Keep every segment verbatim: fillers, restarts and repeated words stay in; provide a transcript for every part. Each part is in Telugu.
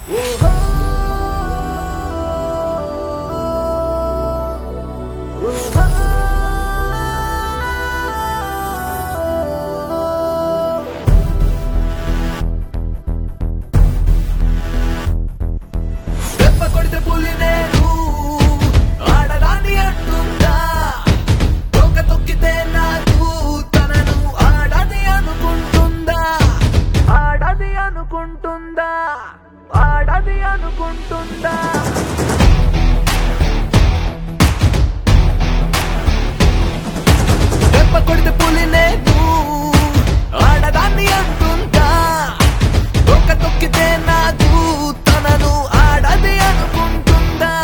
ఆడది అనుకుంటుందా దెబ్బ కొడితే పులి నేను ఆడదాన్ని అంటుందా తొక్క తొక్కితే నాదు తనను ఆడది అనుకుంటుందా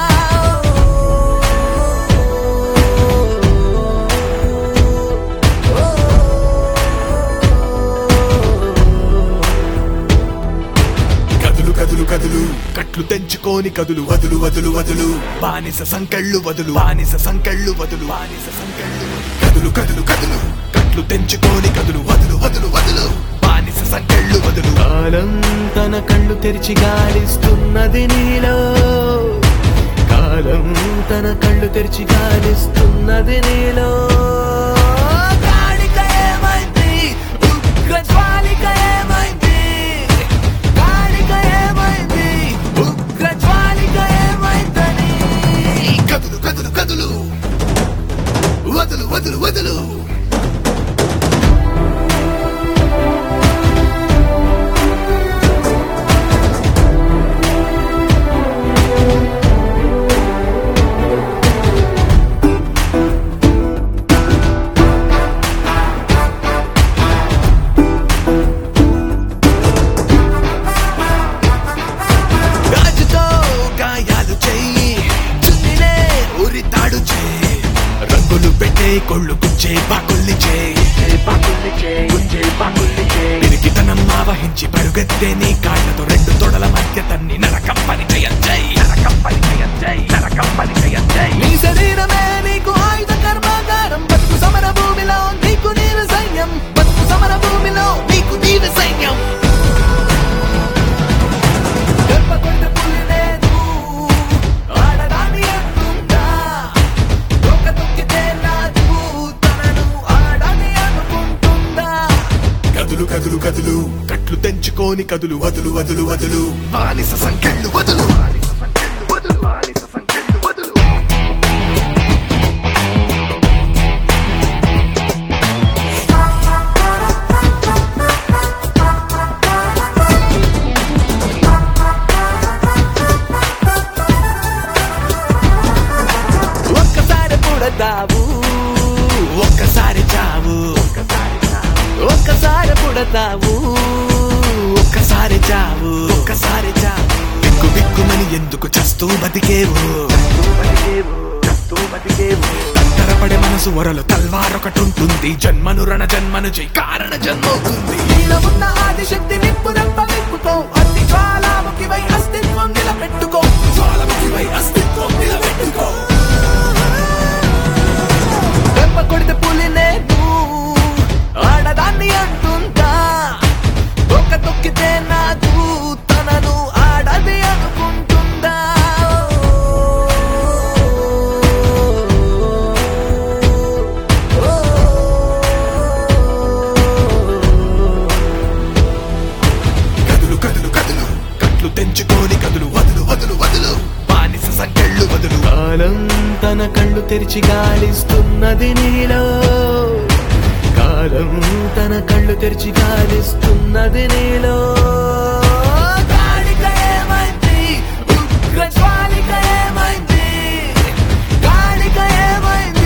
కదులు కదులు కట్లు తెంచుకోని కదులు వదులు వదులు వదులు బానిస సంకెళ్ళు వదులు బానిస సంకెళ్ళు వదులు బానిస సంకెళ్ళు కదులు కదులు కదులు కట్లు తెంచుకోని కదులు వదులు వదులు వదులు బానిస సంకెళ్ళు వదులు కాలం తన కళ్ళు తెరిచి గాలిస్తున్నది నీలో కాలం తన కళ్ళు తెరిచి గాలిస్తున్నది నీలో కాళిక ఏమైంది ఉగ్ర జ్వాలిక ఏమైంది కదులు కదులు కదులు వదులు వదులు వదులు రంగులు పెట్టే కొళ్ళు గుచ్చే పాకుల్ని చేరికితనం ఆవహించి పరుగెత్తే నీ కాళ్ళతో రెండు తొడల మధ్య తన్ని నరకం పని చేయంజై నరకం పని చేయంజై నరకం పని చేయంజై నీ శరీరమే నీకు ఆయుధ కర్మాగారం బతుకు సమర భూమిలో నీకు నీరు సైన్యం బతుకు సమర భూమిలో నీకు నీరు సైన్యం దెబ్బ కొడితే పులి లేదు ఆడదాన్ని అంటుందా తొక్క తొక్కితే నాదు తనను ఆడది అనుకుంటుందా కదులు కదులు కదులు కట్లు తెంచుకోని కదులు వదులు వదులు వదులు బానిస సంకెళ్ళు వదులు బానిస సంకెళ్ళు వదులు బానిస సంకెళ్ళు వదులు ఒక్కసారి పుడతావు ఒక్కసారి చావు ఒక్కసారి పుడతావు ఒక్కసారి చావు ఒక్కసారి చావు బిక్కు బిక్కుమని ఎందుకు చస్తూ బతికేవు తరపడే మనసు వరలు తల్వారొకటుంటుంది జన్మను రణ జన్మను జై కారణ జన్మవుతుంది నీలో ఉన్న ఆదిశక్తి నిప్పు దెబ్బ నిప్పుకో అతి జ్వాలాముఖివై అస్తిత్వం నిలబెట్టుకో జ్వాలాముఖివై అస్తిత్వం నిలబెట్టుకో దెబ్బ కొడితే పులి నేను ఆడదాన్ని అంటుందా తొక్క తొక్కితే నాదు తనను ఆడది అనుకుంటుందా కదులు కదులు కదులు కట్లు తెంచుకోని కదులు వదులు వదులు వదులు బానిస సంకెళ్ళు వదులు కాలం తన కళ్ళు తెరిచి గాలిస్తున్నది నీలో కాలం తన కళ్ళు తెరిచి గాలిస్తున్నది నీలో కాళిక ఏమైంది ఉగ్ర జ్వాలిక ఏమైంది కాళిక ఏమైంది